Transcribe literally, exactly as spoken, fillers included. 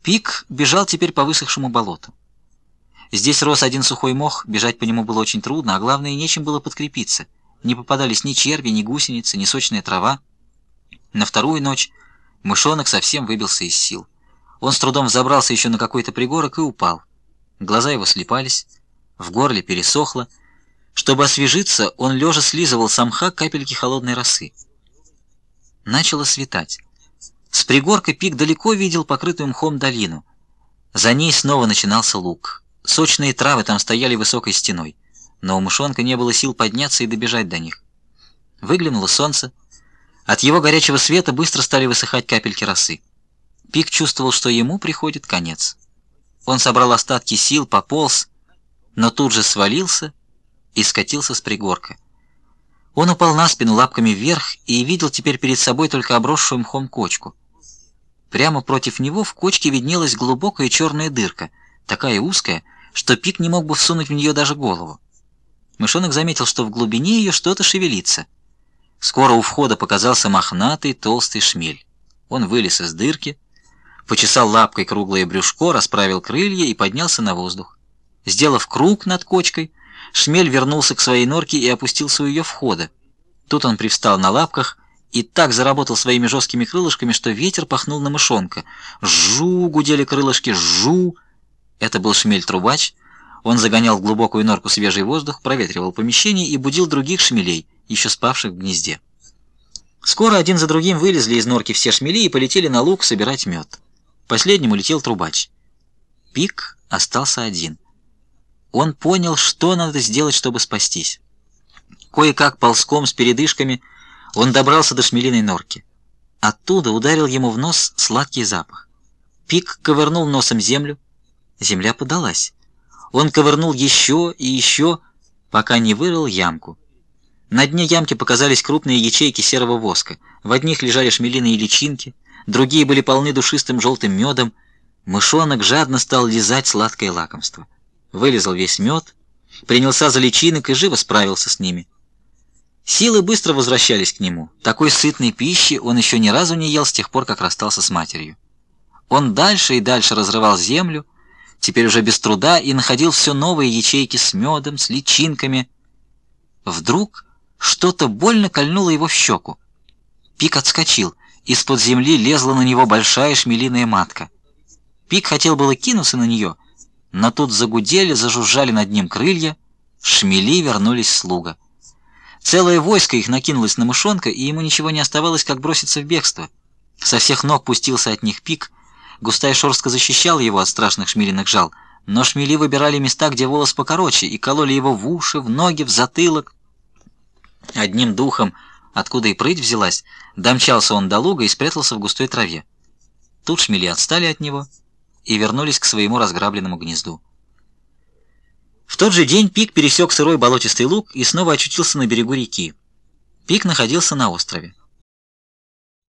Пик бежал теперь по высохшему болоту. Здесь рос один сухой мох, бежать по нему было очень трудно, а главное, нечем было подкрепиться. Не попадались ни черви, ни гусеницы, ни сочная трава. На вторую ночь мышонок совсем выбился из сил. Он с трудом взобрался еще на какой-то пригорок и упал. Глаза его слипались, в горле пересохло. Чтобы освежиться, он лежа слизывал с мха капельки холодной росы. Начало светать. С пригорка Пик далеко видел покрытую мхом долину. За ней снова начинался луг. Сочные травы там стояли высокой стеной, но у мышонка не было сил подняться и добежать до них. Выглянуло солнце. От его горячего света быстро стали высыхать капельки росы. Пик чувствовал, что ему приходит конец. Он собрал остатки сил, пополз, но тут же свалился и скатился с пригорка. Он упал на спину лапками вверх и видел теперь перед собой только обросшую мхом кочку. Прямо против него в кочке виднелась глубокая черная дырка, такая узкая, что Пик не мог бы всунуть в нее даже голову. Мышонок заметил, что в глубине ее что-то шевелится. Скоро у входа показался мохнатый толстый шмель. Он вылез из дырки, почесал лапкой круглое брюшко, расправил крылья и поднялся на воздух. Сделав круг над кочкой, шмель вернулся к своей норке и опустился у ее входа. Тут он привстал на лапках и так заработал своими жесткими крылышками, что ветер пахнул на мышонка. «Жу!» — гудели крылышки, «жу!» Это был шмель-трубач. Он загонял в глубокую норку свежий воздух, проветривал помещение и будил других шмелей, еще спавших в гнезде. Скоро один за другим вылезли из норки все шмели и полетели на луг собирать мед. Последним улетел трубач. Пик остался один. Он понял, что надо сделать, чтобы спастись. Кое-как ползком с передышками он добрался до шмелиной норки. Оттуда ударил ему в нос сладкий запах. Пик ковырнул носом землю. Земля подалась. Он ковырнул еще и еще, пока не вырыл ямку. На дне ямки показались крупные ячейки серого воска. В одних лежали шмелиные личинки, другие были полны душистым желтым медом. Мышонок жадно стал лизать сладкое лакомство. Вылезал весь мед, принялся за личинок и живо справился с ними. Силы быстро возвращались к нему. Такой сытной пищи он еще ни разу не ел с тех пор, как расстался с матерью. Он дальше и дальше разрывал землю, теперь уже без труда, и находил все новые ячейки с медом, с личинками. Вдруг что-то больно кольнуло его в щеку. Пик отскочил. Из-под земли лезла на него большая шмелиная матка. Пик хотел было кинуться на нее, но тут загудели, зажужжали над ним крылья, шмели вернулись с луга. Целое войско их накинулось на мышонка, и ему ничего не оставалось, как броситься в бегство. Со всех ног пустился от них Пик. Густая шерстка защищала его от страшных шмелиных жал, но шмели выбирали места, где волос покороче, и кололи его в уши, в ноги, в затылок. Одним духом, откуда и прыть взялась, домчался он до луга и спрятался в густой траве. Тут шмели отстали от него и вернулись к своему разграбленному гнезду. В тот же день Пик пересек сырой болотистый луг и снова очутился на берегу реки. Пик находился на острове.